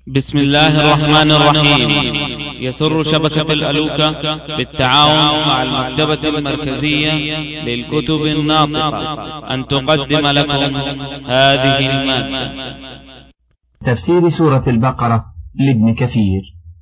بسم الله الرحمن الرحيم. يسر شبكة الألوكة بالتعاون مع المكتبة المركزية للكتب الناطقة أن تقدم لكم هذه المادة. تفسير سورة البقرة لابن كثير.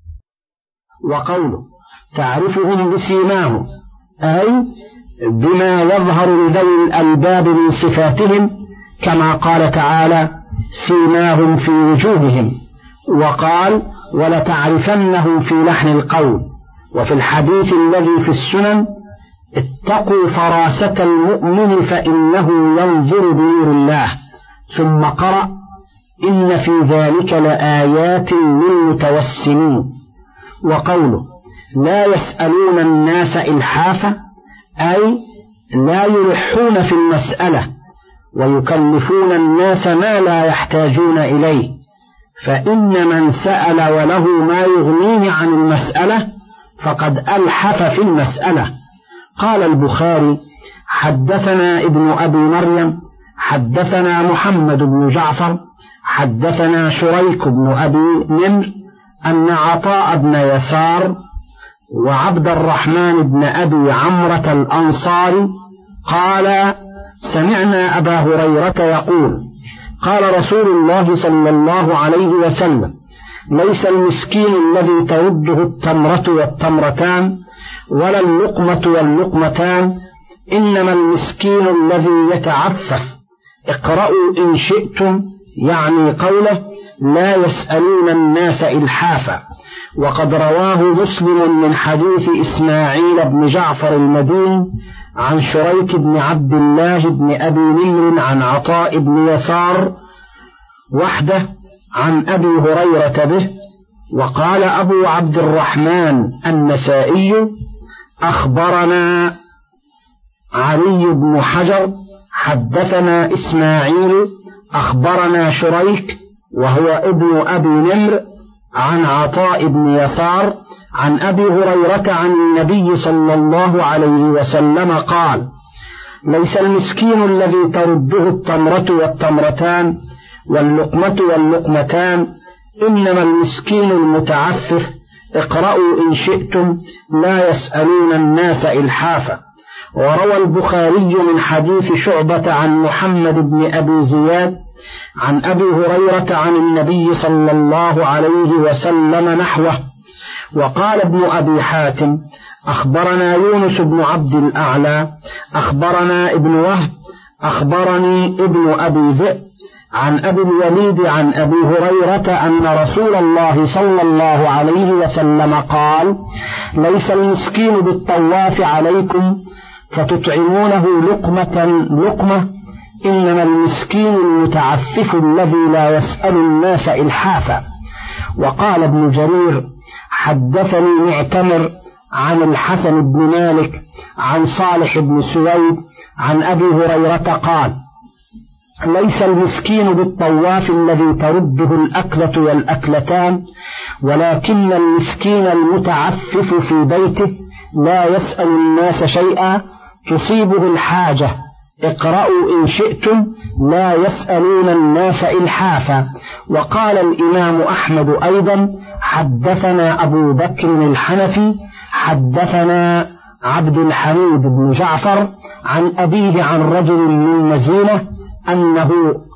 وقوله تعرفهم بسيماهم، أي بما يظهر لذوي الألباب من صفاتهم، كما قال تعالى سيماهم في وجوههم، وقال ولتعرفنهم في لحن القول. وفي الحديث الذي في السنن اتقوا فراسة المؤمن فإنه ينظر بنور الله، ثم قرأ إن في ذلك لآيات للمتوسمين. وقوله لا يسألون الناس إلحافا، أي لا يلحون في المسألة ويكلفون الناس ما لا يحتاجون إليه، فإن من سأل وله ما يغنيه عن المسألة فقد ألحف في المسألة. قال البخاري حدثنا ابن أبي مريم حدثنا محمد بن جعفر حدثنا شريك بن أبي نمر أن عطاء بن يسار وعبد الرحمن بن أبي عمرة الأنصاري قال سمعنا أبا هريرة يقول قال رسول الله صلى الله عليه وسلم ليس المسكين الذي ترده التمرة والتمرتان ولا اللقمة واللقمتان، إنما المسكين الذي يتعفف. اقرأوا إن شئتم، يعني قوله لا يسألون الناس إلحافا. وقد رواه مسلم من حديث إسماعيل بن جعفر المديني عن شريك بن عبد الله بن أبي نمر عن عطاء بن يسار وحده عن أبي هريرة به. وقال أبو عبد الرحمن النسائي أخبرنا علي بن حجر حدثنا إسماعيل أخبرنا شريك وهو ابن أبي نمر عن عطاء بن يسار عن أبي هريرة عن النبي صلى الله عليه وسلم قال ليس المسكين الذي ترده التمرة والتمرتان واللقمة واللقمتان، إنما المسكين المتعفف. اقرأوا إن شئتم لا يسألون الناس إلحافا. وروى البخاري من حديث شعبة عن محمد بن أبي زياد عن أبي هريرة عن النبي صلى الله عليه وسلم نحوه. وقال ابن أبي حاتم أخبرنا يونس بن عبد الأعلى أخبرنا ابن وهب أخبرني ابن أبي ذئب عن أبي الوليد عن أبي هريرة أن رسول الله صلى الله عليه وسلم قال ليس المسكين بالطواف عليكم فتطعمونه لقمة، إنما المسكين المتعفف الذي لا يسأل الناس إلحافا. وقال ابن جرير حدثني معتمر عن الحسن بن مالك عن صالح بن سويد عن أبي هريرة قال ليس المسكين بالطواف الذي ترده الأكلة والأكلتان، ولكن المسكين المتعفف في بيته لا يسأل الناس شيئا تصيبه الحاجة. اقرأوا إن شئتم لا يسألون الناس إلحافا. وقال الإمام أحمد أيضا حدثنا أبو بكر الحنفي حدثنا عبد الحميد بن جعفر عن أبيه عن رجل من مزينة أنه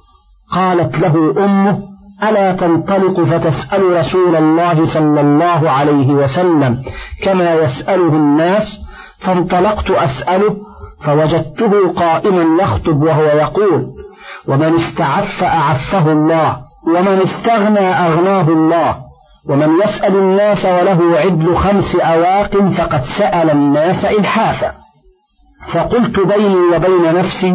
قالت له أمه ألا تنطلق فتسأل رسول الله صلى الله عليه وسلم كما يسأله الناس؟ فانطلقت أسأله فوجدته قائما يخطب وهو يقول ومن استعف أعفه الله، ومن استغنى أغناه الله، ومن يسأل الناس وله عدل 5 أواق فقد سأل الناس إلحافا. فقلت بيني وبين نفسي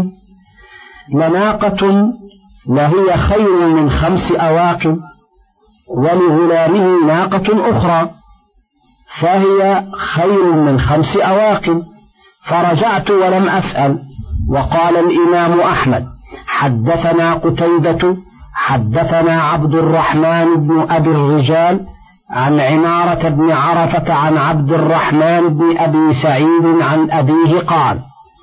لناقة لهي خير من 5 أواق، ولغلامه ناقة أخرى فهي خير من 5 أواق. فرجعت ولم أسأل. وقال الإمام أحمد حدثنا قتيبة حدثنا عبد الرحمن بن أبي الرجال عن عمارة بن عرفة عن عبد الرحمن بن أبي سعيد عن أبيه قال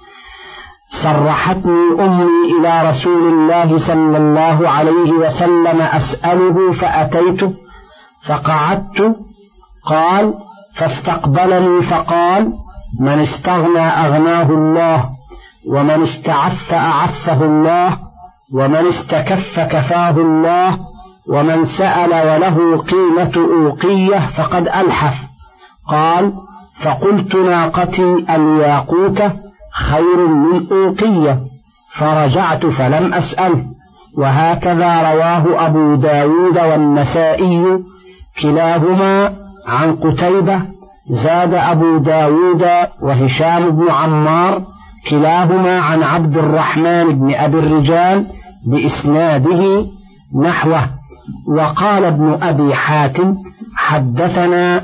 صرحتني أمي إلى رسول الله صلى الله عليه وسلم أسأله فأتيته فقعدت. قال: فاستقبلني فقال: من استغنى أغناه الله، ومن استعف أعفه الله، ومن استكف كفاه الله، ومن سأل وله قيمة أوقية فقد ألحف. قال: فقلت: ناقتي الياقوتة خير من أوقية، فرجعت فلم أسأله. وهكذا رواه أبو داود والنسائي كلاهما عن قتيبة. زاد أبو داود وهشام بن عمار كلاهما عن عبد الرحمن بن أبي الرجال بإسناده نحوه. وقال ابن أبي حاتم: حدثنا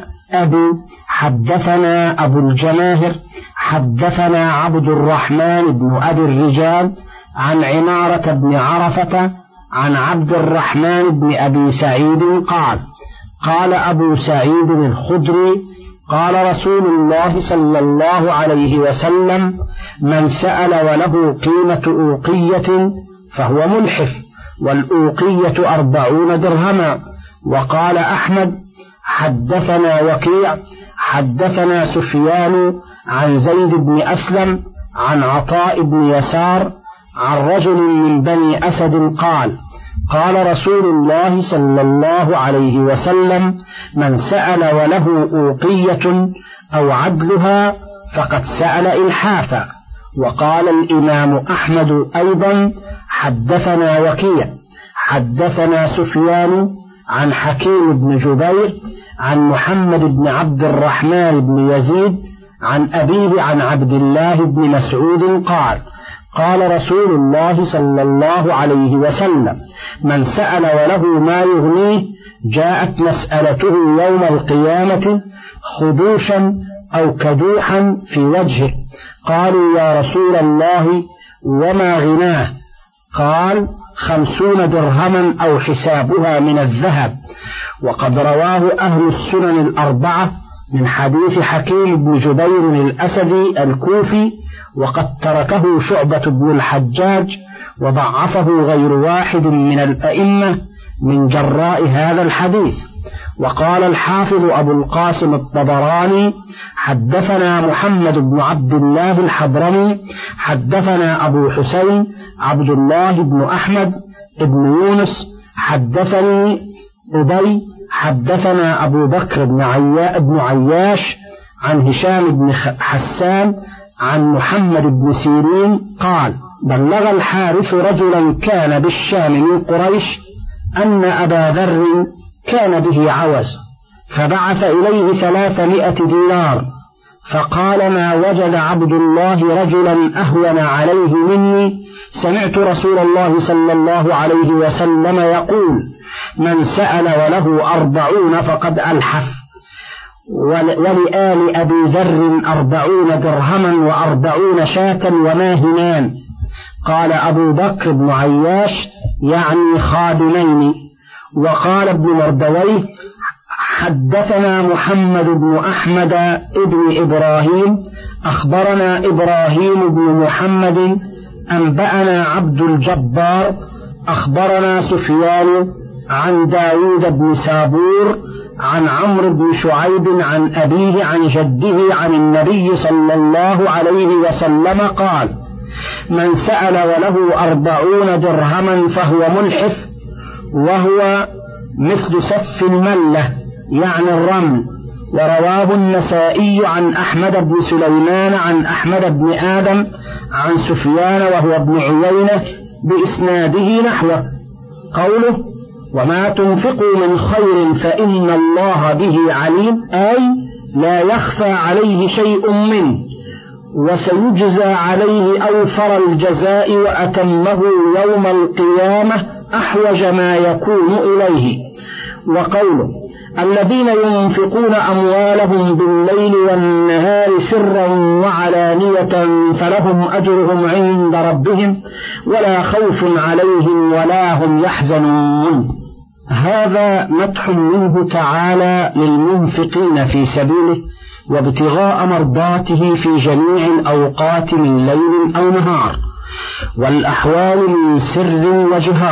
أبو الجماهر حدثنا عبد الرحمن بن أبي الرجال عن عمارة بن عرفة عن عبد الرحمن بن أبي سعيد قال: قال أبو سعيد الخدري: قال رسول الله صلى الله عليه وسلم: من سأل وله قيمة أوقية فهو ملحف، والأوقية 40 درهما. وقال أحمد: حدثنا وكيع حدثنا سفيان عن زيد بن أسلم عن عطاء بن يسار عن رجل من بني أسد قال: قال رسول الله صلى الله عليه وسلم: من سأل وله أوقية أو عدلها فقد سأل إلحافا. وقال الإمام أحمد أيضا: حدثنا وكيع حدثنا سفيان عن حكيم بن جبير عن محمد بن عبد الرحمن بن يزيد عن أبيه عن عبد الله بن مسعود قال: قال رسول الله صلى الله عليه وسلم: من سأل وله ما يغنيه جاءت مسألته يوم القيامة خدوشا أو كدوحا في وجهه. قالوا: يا رسول الله وما غناه؟ قال: 50 درهما أو حسابها من الذهب. وقد رواه أهل السنن الأربعة من حديث حكيم بن جبير الأسدي الكوفي، وقد تركه شعبة بن الحجاج وضعفه غير واحد من الأئمة من جراء هذا الحديث. وقال الحافظ أبو القاسم الطبراني: حدثنا محمد بن عبد الله الحضرمي حدثنا أبو حسين عبد الله بن أحمد بن يونس حدثني أبي حدثنا أبو بكر بن عياش عن هشام بن حسان عن محمد بن سيرين قال: بلغ الحارث رجلا كان بالشام من قريش أن أبا ذر كان به عوز، فبعث إليه 300 دينار، فقال: ما وجد عبد الله رجلا أهون عليه مني، سمعت رسول الله صلى الله عليه وسلم يقول: من سأل وله 40 فقد ألحف، ولآل أبي ذر 40 درهما و40 شاة وماهنان. قال أبو بكر بن عياش: يعني خادمين. وقال ابن مردويه: حدثنا محمد بن أحمد ابن إبراهيم أخبرنا إبراهيم بن محمد أنبأنا عبد الجبار أخبرنا سفيان عن داود بن سابور عن عمرو بن شعيب عن أبيه عن جده عن النبي صلى الله عليه وسلم قال: من سأل وله 40 درهما فهو ملحف، وهو مثل سف الملة يعني الرمل. ورواه النسائي عن أحمد بن سليمان عن أحمد بن آدم عن سفيان وهو ابن عيينة بإسناده نحوه. قوله: وما تنفقوا من خير فإن الله به عليم، أي لا يخفى عليه شيء منه، وسيجزى عليه أوفر الجزاء وأتمه يوم القيامة أحوج ما يكون إليه. وقوله: الذين ينفقون أموالهم بالليل والنهار سرا وعلانية فلهم أجرهم عند ربهم ولا خوف عليهم ولا هم يحزنون. هذا مدح منه تعالى للمنفقين في سبيله وابتغاء مرضاته في جميع الأوقات من ليل أو نهار، والأحوال من سر وجهار.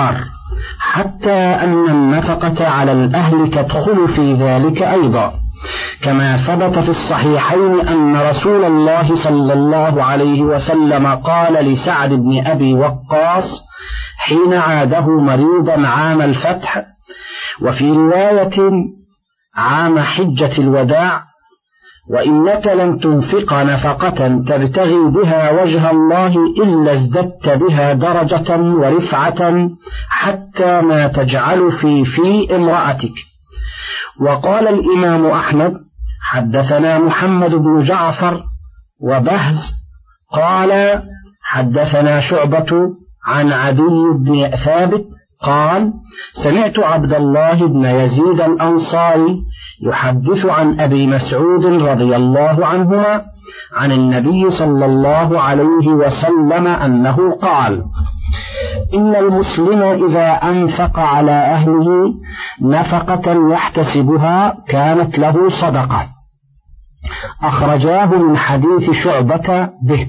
حتى أن النفقة على الأهل تدخل في ذلك أيضا، كما ثبت في الصحيحين أن رسول الله صلى الله عليه وسلم قال لسعد بن أبي وقاص حين عاده مريضا عام الفتح، وفي رواية عام حجة الوداع: وإنك لن تنفق نفقة تبتغي بها وجه الله إلا ازددت بها درجة ورفعة حتى ما تجعل في امرأتك. وقال الإمام أحمد: حدثنا محمد بن جعفر وبهز قال حدثنا شعبة عن عدي بن ثابت قال سمعت عبد الله بن يزيد الأنصاري يحدث عن أبي مسعود رضي الله عنهما عن النبي صلى الله عليه وسلم أنه قال: إن المسلم إذا أنفق على أهله نفقة يحتسبها كانت له صدقة. أخرجاه من حديث شعبة به.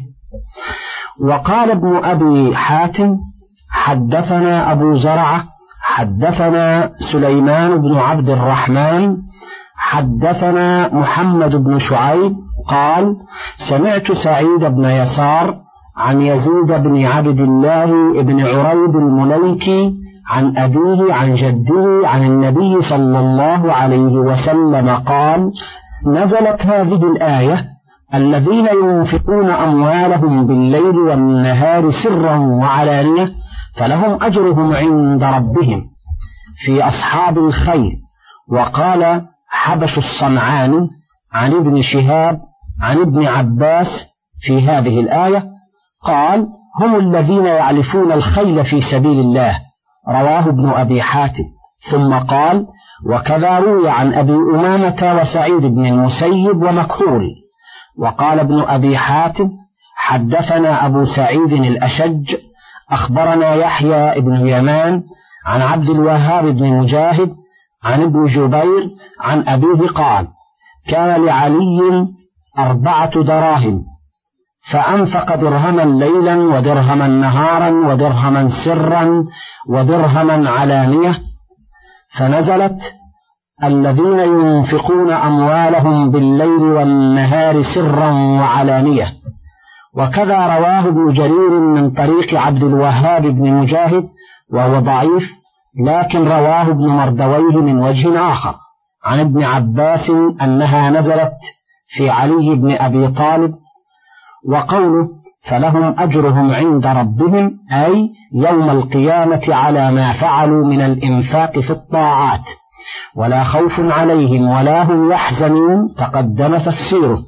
وقال ابن أبي حاتم: حدثنا أبو زرعة حدثنا سليمان بن عبد الرحمن حدثنا محمد بن شعيب قال سمعت سعيد بن يسار عن يزيد بن عبد الله بن عريب المليكي عن أبيه عن جده عن النبي صلى الله عليه وسلم قال: نزلت هذه الآية: الذين ينفقون أموالهم بالليل والنهار سرا وعلانية فلهم أجرهم عند ربهم، في أصحاب الخير. وقال حبش الصنعاني عن ابن شهاب عن ابن عباس في هذه الآية قال: هم الذين يعلفون الخيل في سبيل الله. رواه ابن أبي حاتم. ثم قال: وكذا روي عن أبي أمامة وسعيد بن المسيب ومكحول. وقال ابن أبي حاتم: حدثنا أبو سعيد الأشج أخبرنا يحيى بن يمان عن عبد الوهاب بن مجاهد عن ابن جبير عن أبيه قال: كان لعلي 4 دراهم فأنفق درهما ليلا ودرهما نهارا ودرهما سرا ودرهما علانية، فنزلت: الذين ينفقون أموالهم بالليل والنهار سرا وعلانية. وكذا رواه ابن جرير من طريق عبد الوهاب بن مجاهد وهو ضعيف، لكن رواه ابن مردويه من وجه آخر عن ابن عباس أنها نزلت في علي بن أبي طالب. وقوله فلهم أجرهم عند ربهم أي يوم القيامة على ما فعلوا من الإنفاق في الطاعات، ولا خوف عليهم ولا هم يحزنون تقدم تفسيره.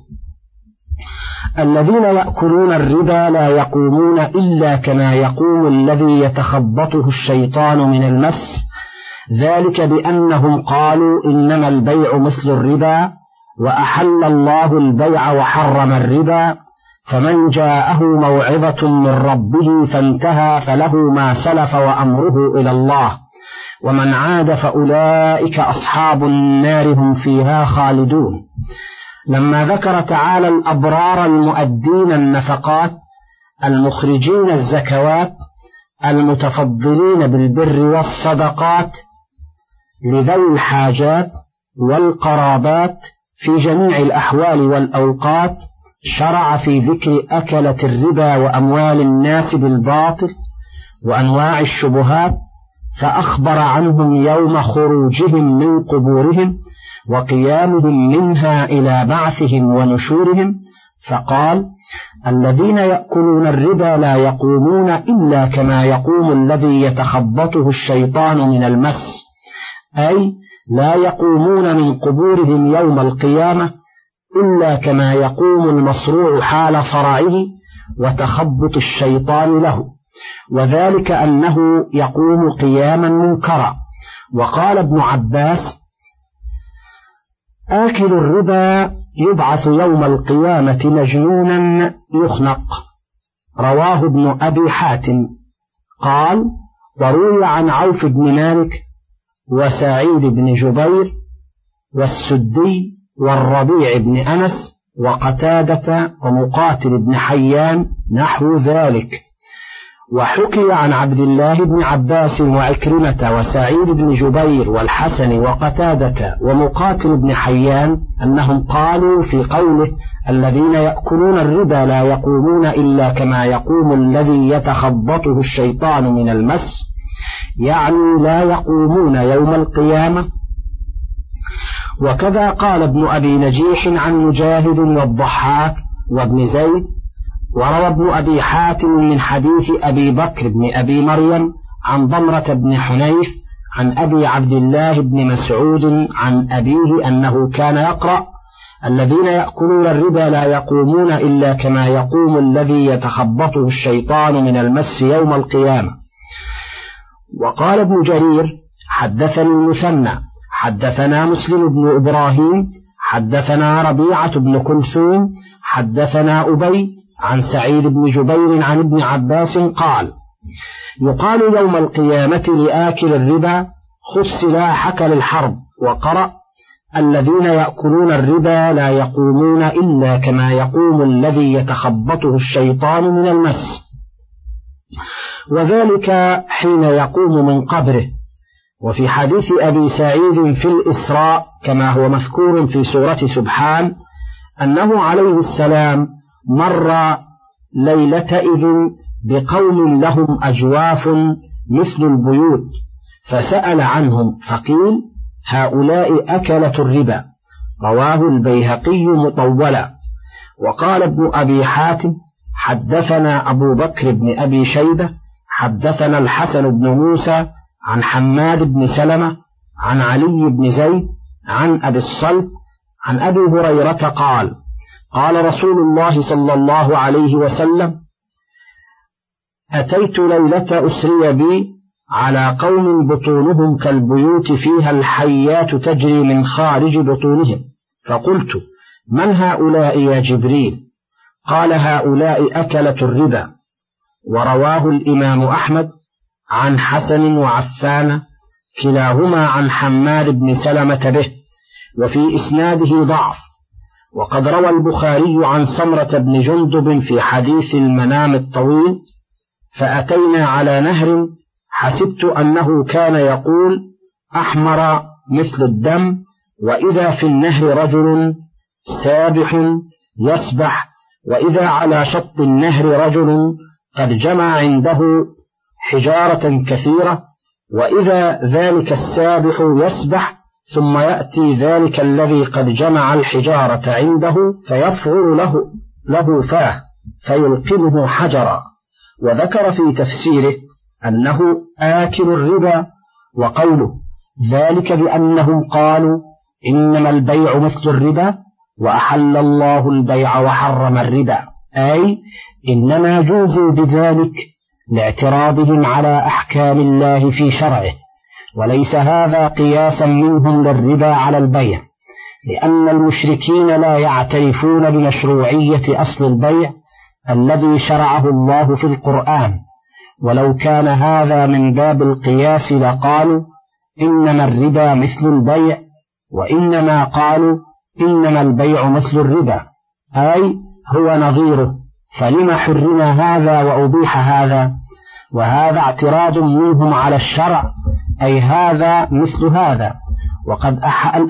الذين يأكلون الربا لا يقومون إلا كما يقوم الذي يتخبطه الشيطان من المس، ذلك بأنهم قالوا إنما البيع مثل الربا وأحل الله البيع وحرم الربا، فمن جاءه موعظة من ربه فانتهى فله ما سلف وأمره إلى الله، ومن عاد فأولئك أصحاب النار هم فيها خالدون. لما ذكر تعالى الأبرار المؤدين النفقات المخرجين الزكوات المتفضلين بالبر والصدقات لذوي الحاجات والقرابات في جميع الأحوال والأوقات، شرع في ذكر أكلة الربا وأموال الناس بالباطل وأنواع الشبهات، فأخبر عنهم يوم خروجهم من قبورهم وقيامهم منها إلى بعثهم ونشورهم، فقال: الذين يأكلون الربا لا يقومون إلا كما يقوم الذي يتخبطه الشيطان من المس، أي لا يقومون من قبورهم يوم القيامة إلا كما يقوم المصروع حال صرعه وتخبط الشيطان له، وذلك أنه يقوم قياما منكرا. وقال ابن عباس: آكل الربا يبعث يوم القيامة مجنونا يخنق. رواه ابن أبي حاتم. قال: وروي عن عوف بن مالك وسعيد بن جبير والسدي والربيع بن أنس وقتادة ومقاتل بن حيان نحو ذلك. وحكي عن عبد الله بن عباس وعكرمة وسعيد بن جبير والحسن وقتادة ومقاتل بن حيان أنهم قالوا في قوله الذين يأكلون الربا لا يقومون إلا كما يقوم الذي يتخبطه الشيطان من المس، يعني لا يقومون يوم القيامة. وكذا قال ابن أبي نجيح عن مجاهد والضحاك وابن زيد. وروى ابن أبي حاتم من حديث أبي بكر بن أبي مريم عن ضمرة بن حنيف عن أبي عبد الله بن مسعود عن أبيه أنه كان يقرأ الذين يأكلون الربا لا يقومون إلا كما يقوم الذي يتخبطه الشيطان من المس يوم القيامة. وقال ابن جرير حدثني المثنى حدثنا مسلم بن إبراهيم حدثنا ربيعة بن كلثوم حدثنا أبي عن سعيد بن جبير عن ابن عباس قال يقال يوم القيامة لآكل الربا خذ سلاحك للحرب، وقرأ الذين يأكلون الربا لا يقومون إلا كما يقوم الذي يتخبطه الشيطان من المس، وذلك حين يقوم من قبره. وفي حديث أبي سعيد في الإسراء كما هو مذكور في سورة سبحان أنه عليه السلام مر ليلتئذ بقوم لهم أجواف مثل البيوت فسأل عنهم فقيل هؤلاء أكلة الربا، رواه البيهقي مطولا. وقال ابن أبي حاتم حدثنا أبو بكر بن أبي شيبة حدثنا الحسن بن موسى عن حماد بن سلمة عن علي بن زيد عن أبي الصلت عن أبي هريرة قال قال رسول الله صلى الله عليه وسلم أتيت ليلة أسري بي على قوم بطونهم كالبيوت فيها الحيات تجري من خارج بطونهم، فقلت من هؤلاء يا جبريل؟ قال هؤلاء أكلة الربا. ورواه الإمام أحمد عن حسن وعفان كلاهما عن حماد بن سلمة به، وفي إسناده ضعف. وقد روى البخاري عن سمرة بن جندب في حديث المنام الطويل فأتينا على نهر حسبت أنه كان يقول أحمر مثل الدم، وإذا في النهر رجل سابح يسبح، وإذا على شط النهر رجل قد جمع عنده حجارة كثيرة، وإذا ذلك السابح يسبح ثم يأتي ذلك الذي قد جمع الحجارة عنده فيفعل له فاه فيلقمه حجرا. وذكر في تفسيره أنه آكل الربا، وقوله ذلك بأنهم قالوا إنما البيع مثل الربا وأحل الله البيع وحرم الربا، أي إنما جوزوا بذلك لاعتراضهم على أحكام الله في شرعه، وليس هذا قياسا منهم للربا على البيع، لأن المشركين لا يعترفون بمشروعية أصل البيع الذي شرعه الله في القرآن. ولو كان هذا من باب القياس لقالوا إنما الربا مثل البيع، وإنما قالوا إنما البيع مثل الربا، أي هو نظيره، فلما حرم هذا وأبيح هذا؟ وهذا اعتراض منهم على الشرع، أي هذا مثل هذا، وقد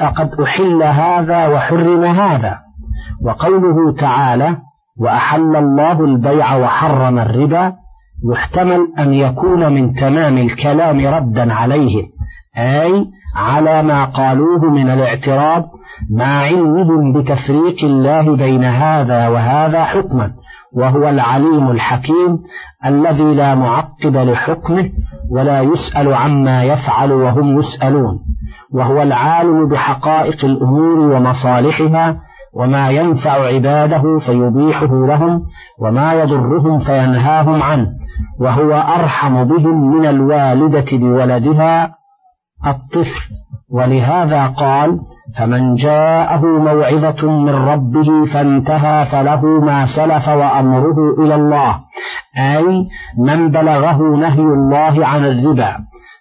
أحل هذا وحرم هذا. وقوله تعالى وأحل الله البيع وحرم الربا يحتمل أن يكون من تمام الكلام ردا عليهم، أي على ما قالوه من الاعتراض مع علمهم بتفريق الله بين هذا وهذا حكما، وهو العليم الحكيم الذي لا معقب لحكمه ولا يسأل عما يفعل وهم يسألون، وهو العالم بحقائق الأمور ومصالحها وما ينفع عباده فيبيحه لهم وما يضرهم فينهاهم عنه، وهو أرحم بهم من الوالدة بولدها الطفل. ولهذا قال فمن جاءه موعظة من ربه فانتهى فله ما سلف وأمره إلى الله، أي من بلغه نهي الله عن الربا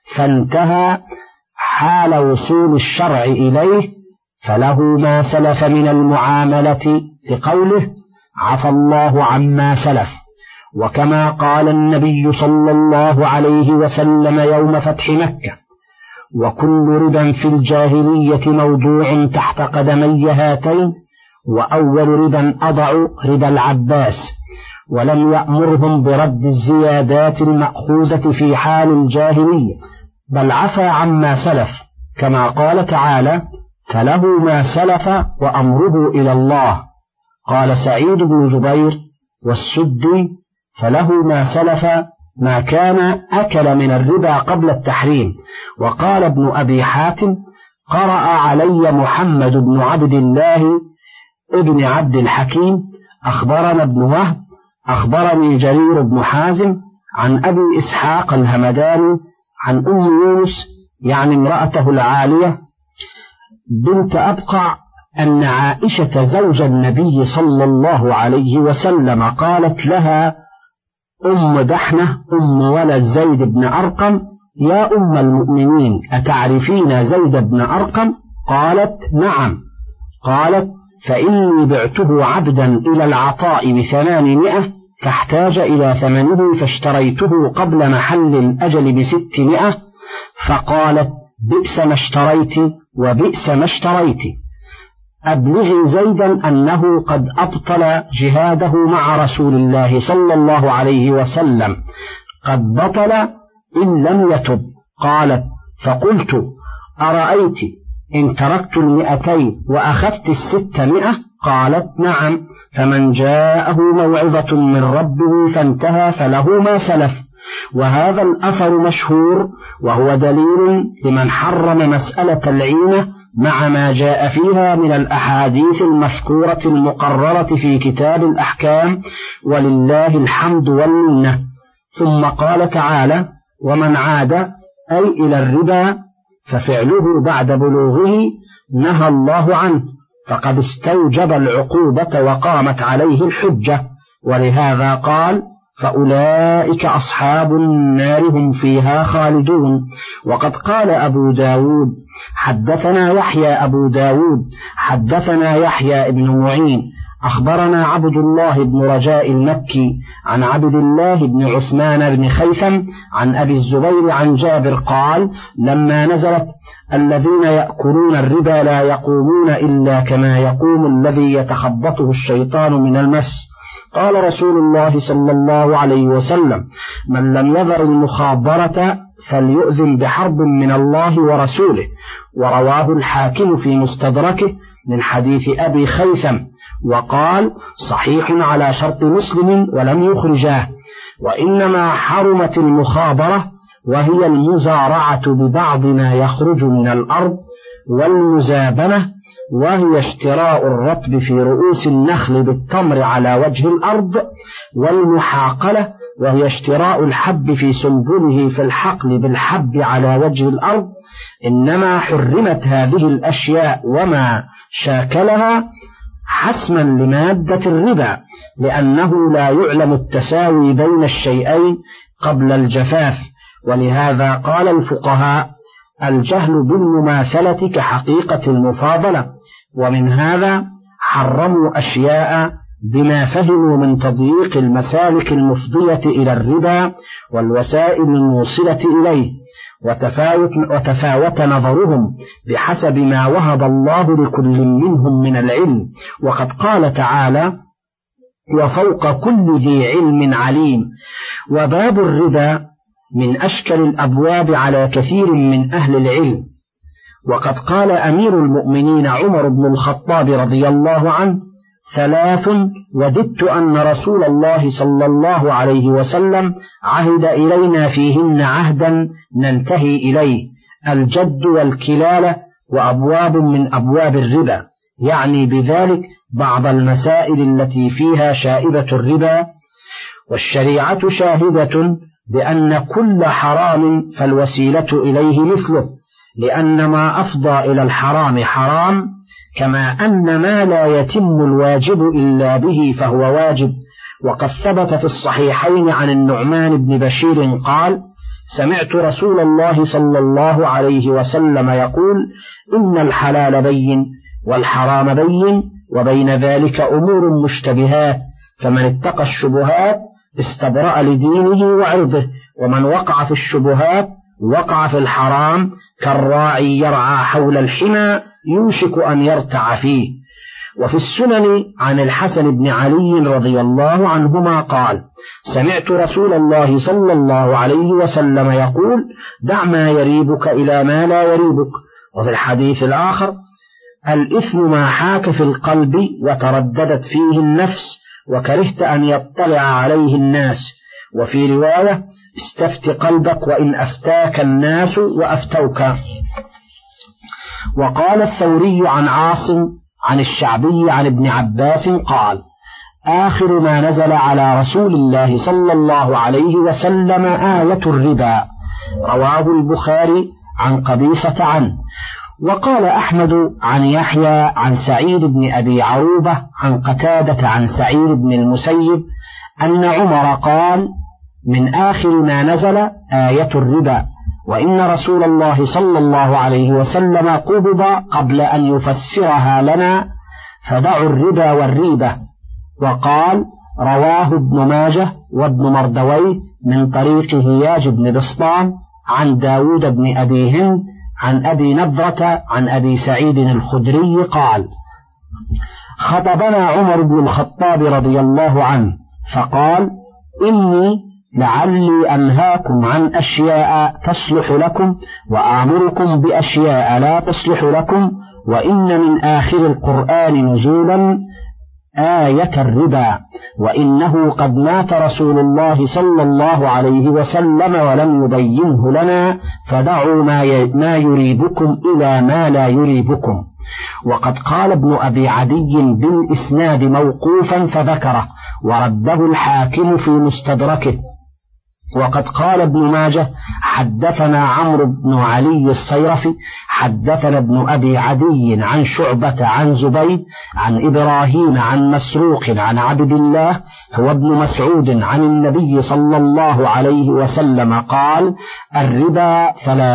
فانتهى حال وصول الشرع إليه فله ما سلف من المعاملة، لقوله عفى الله عما سلف. وكما قال النبي صلى الله عليه وسلم يوم فتح مكة: وكل ربا في الجاهلية موضوع تحت قدمي هاتين، وأول ربا أضع ربا العباس. ولم يأمرهم برد الزيادات المأخوذة في حال الجاهلية، بل عفى عما سلف، كما قال تعالى: فله ما سلف وأمره إلى الله. قال سعيد بن جبير والسدي: فله ما سلف ما كان أكل من الربا قبل التحريم. وقال ابن أبي حاتم: قرأ علي محمد بن عبد الله ابن عبد الحكيم أخبرنا ابن وهب أخبرني جرير بن حازم عن أبي إسحاق الهمداني عن أم يونس يعني امرأته العالية بنت أبقع أن عائشة زوج النبي صلى الله عليه وسلم قالت لها أم دحنة أم ولد زيد بن أرقم: يا أم المؤمنين، أتعرفين زيد بن أرقم؟ قالت: نعم. قالت: فإني بعته عبدا إلى العطاء ب800 فاحتاج إلى ثمنه فاشتريته قبل محل الأجل ب600. فقالت: بئس ما اشتريت وبئس ما اشتريت. أبلغي زيدا أنه قد أبطل جهاده مع رسول الله صلى الله عليه وسلم، قد بطل إن لم يتب. قالت: فقلت: أرأيت إن تركت 200 وأخذت 600؟ قالت: نعم. فمن جاءه موعظة من ربه فانتهى فله ما سلف. وهذا الأثر مشهور، وهو دليل لمن حرم مسألة العينة مع ما جاء فيها من الأحاديث المذكورة المقررة في كتاب الأحكام، ولله الحمد والمنة. ثم قال تعالى: ومن عاد أي إلى الربا ففعله بعد بلوغه نهى الله عنه، فقد استوجب العقوبة وقامت عليه الحجة. ولهذا قال: فأولئك أصحاب النار هم فيها خالدون. وقد قال أبو داود: حدثنا يحيى أبو داود حدثنا يحيى ابن معين أخبرنا عبد الله بن رجاء المكي عن عبد الله بن عثمان بن خيثم عن أبي الزبير عن جابر قال: لما نزلت: الذين يأكلون الربا لا يقومون إلا كما يقوم الذي يتخبطه الشيطان من المس، قال رسول الله صلى الله عليه وسلم: من لم يذر المخابرة فليؤذن بحرب من الله ورسوله. ورواه الحاكم في مستدركه من حديث أبي خيثم، وقال: صحيح على شرط مسلم ولم يخرجاه. وإنما حرمت المخابرة وهي المزارعة ببعض ما يخرج من الأرض، والمزابنة وهي اشتراء الرطب في رؤوس النخل بالتمر على وجه الأرض، والمحاقلة وهي اشتراء الحب في سنبله في الحقل بالحب على وجه الأرض. إنما حرمت هذه الأشياء وما شاكلها حسما لمادة الربا، لأنه لا يعلم التساوي بين الشيئين قبل الجفاف. ولهذا قال الفقهاء: الجهل بالمماثلة كحقيقة المفاضلة. ومن هذا حرموا أشياء بما فهموا من تضييق المسالك المفضية إلى الربا والوسائل الموصلة إليه، وتفاوت نظرهم بحسب ما وهب الله لكل منهم من العلم. وقد قال تعالى: وفوق كل ذي علم عليم. وباب الربا من أشكل الأبواب على كثير من أهل العلم. وقد قال أمير المؤمنين عمر بن الخطاب رضي الله عنه: 3 وددت أن رسول الله صلى الله عليه وسلم عهد إلينا فيهن عهدا ننتهي إليه: الجد والكلالة، وأبواب من أبواب الربا، يعني بذلك بعض المسائل التي فيها شائبة الربا. والشريعة شاهدة بأن كل حرام فالوسيلة إليه مثله، لأن ما أفضى إلى الحرام حرام، كما أن ما لا يتم الواجب إلا به فهو واجب. وقد ثبت في الصحيحين عن النعمان بن بشير قال: سمعت رسول الله صلى الله عليه وسلم يقول: إن الحلال بين والحرام بين وبين ذلك أمور مشتبهات، فمن اتقى الشبهات استبرأ لدينه وعرضه، ومن وقع في الشبهات وقع في الحرام كالراعي يرعى حول الحمى يوشك أن يرتع فيه. وفي السنن عن الحسن بن علي رضي الله عنهما قال: سمعت رسول الله صلى الله عليه وسلم يقول: دع ما يريبك إلى ما لا يريبك. وفي الحديث الآخر: الإثم ما حاك في القلب وترددت فيه النفس وكرهت أن يطلع عليه الناس. وفي رواية: استفت قلبك وإن أفتاك الناس وأفتوك. وقال الثوري عن عاصم عن الشعبي عن ابن عباس قال: آخر ما نزل على رسول الله صلى الله عليه وسلم آية الربا. رواه البخاري عن قبيصة عنه. وقال أحمد عن يحيى عن سعيد بن أبي عروبة عن قتادة عن سعيد بن المسيب أن عمر قال: من آخر ما نزل آية الربا، وإن رسول الله صلى الله عليه وسلم قبض قبل أن يفسرها لنا، فدعوا الربا والريبة. وقال: رواه ابن ماجه وابن مردويه من طريق هياج بن بسطام عن داود بن أبي هند عن أبي نضرة عن أبي سعيد الخدري قال: خطبنا عمر بن الخطاب رضي الله عنه فقال: إني لعلي أنهاكم عن أشياء تصلح لكم وآمركم بأشياء لا تصلح لكم، وإن من آخر القرآن نزولا آية الربا، وإنه قد مات رسول الله صلى الله عليه وسلم ولم يبينه لنا، فدعوا ما يريبكم إلى ما لا يريبكم. وقد قال ابن أبي عدي بالإسناد موقوفا فذكره، ورده الحاكم في مستدركه. وقد قال ابن ماجه: حدثنا عمرو بن علي الصيرفي حدثنا ابن أبي عدي عن شعبة عن زبيد عن إبراهيم عن مسروق عن عبد الله هو ابن مسعود عن النبي صلى الله عليه وسلم قال: الربا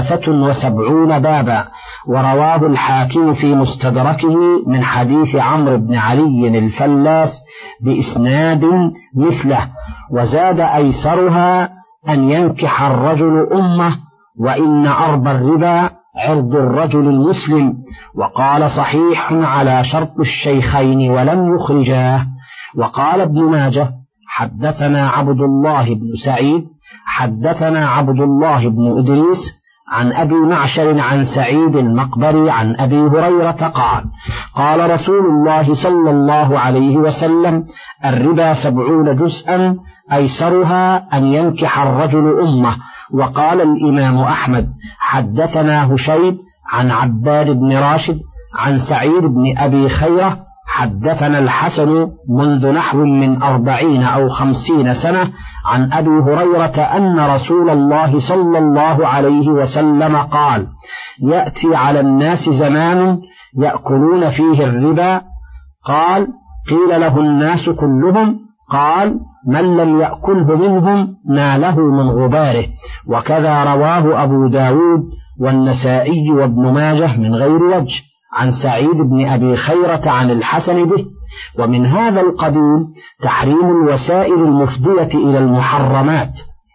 73 بابا. ورواه الحاكم في مستدركه من حديث عمرو بن علي الفلاس بإسناد مثله، وزاد: أيسرها أن ينكح الرجل أمه، وإن أربى الربا عرض الرجل المسلم. وقال: صحيح على شرط الشيخين ولم يخرجاه. وقال ابن ماجه: حدثنا عبد الله بن سعيد حدثنا عبد الله بن إدريس عن أبي معشر عن سعيد المقبري عن أبي هريرة قال: قال رسول الله صلى الله عليه وسلم: الربا 70 جزءا أيسرها أن ينكح الرجل أمه. وقال الإمام أحمد: حدثنا هشيم عن عباد بن راشد عن سعيد بن أبي خيرة حدثنا الحسن منذ نحو من 40 أو 50 سنة عن أبي هريرة أن رسول الله صلى الله عليه وسلم قال: يأتي على الناس زمان يأكلون فيه الربا. قال: قيل له الناس كلهم؟ قال: من لم يأكله منهم ناله من غباره. وكذا رواه أبو داود والنسائي وابن ماجه من غير وجه عن سعيد بن أبي خيرة عن الحسن به. ومن هذا القبيل تحريم الوسائل المفضية إلى المحرمات.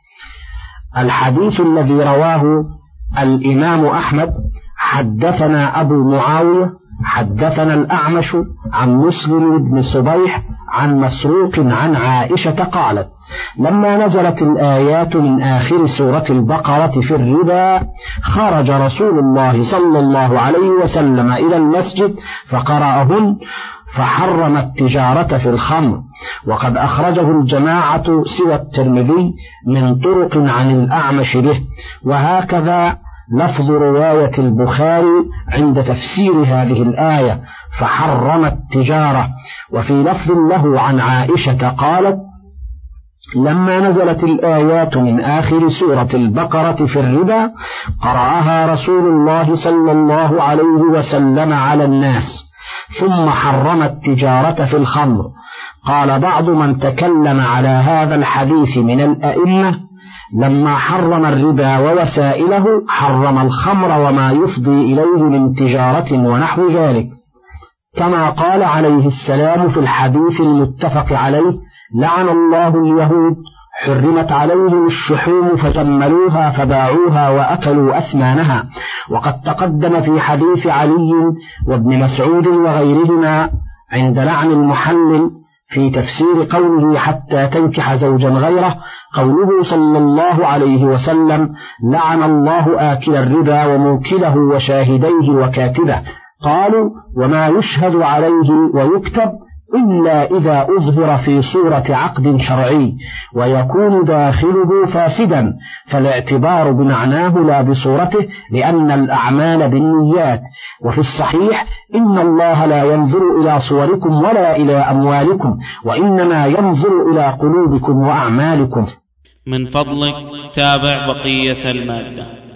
الحديث الذي رواه الإمام أحمد: حدثنا أبو معاوية حدثنا الأعمش عن مسلم بن صبيح عن مسروق عن عائشة قالت: لما نزلت الآيات من آخر سورة البقرة في الربا خرج رسول الله صلى الله عليه وسلم إلى المسجد فقرأهن فحرم التجارة في الخمر. وقد أخرجه الجماعة سوى الترمذي من طرق عن الأعمش به. وهكذا لفظ رواية البخاري عند تفسير هذه الآية: فحرم التجارة. وفي لفظ له عن عائشة قالت: لما نزلت الآيات من آخر سورة البقرة في الربا قرأها رسول الله صلى الله عليه وسلم على الناس ثم حرم التجارة في الخمر. قال بعض من تكلم على هذا الحديث من الأئمة: لما حرم الربا ووسائله حرم الخمر وما يفضي إليه من تجارة ونحو ذلك، كما قال عليه السلام في الحديث المتفق عليه: لعن الله اليهود حرمت عليهم الشحوم فجملوها فباعوها وأكلوا أثمانها. وقد تقدم في حديث علي وابن مسعود وغيرهما عند لعن المحلل في تفسير قوله حتى تنكح زوجا غيره قوله صلى الله عليه وسلم: لعن الله آكل الربا وموكله وشاهديه وكاتبه. قالوا: وما يشهد عليه ويكتب إلا إذا أظهر في صورة عقد شرعي ويكون داخله فاسدا، فالاعتبار بمعناه لا بصورته، لأن الأعمال بالنيات. وفي الصحيح: إن الله لا ينظر إلى صوركم ولا إلى أموالكم، وإنما ينظر إلى قلوبكم وأعمالكم. من فضلك تابع بقية المادة.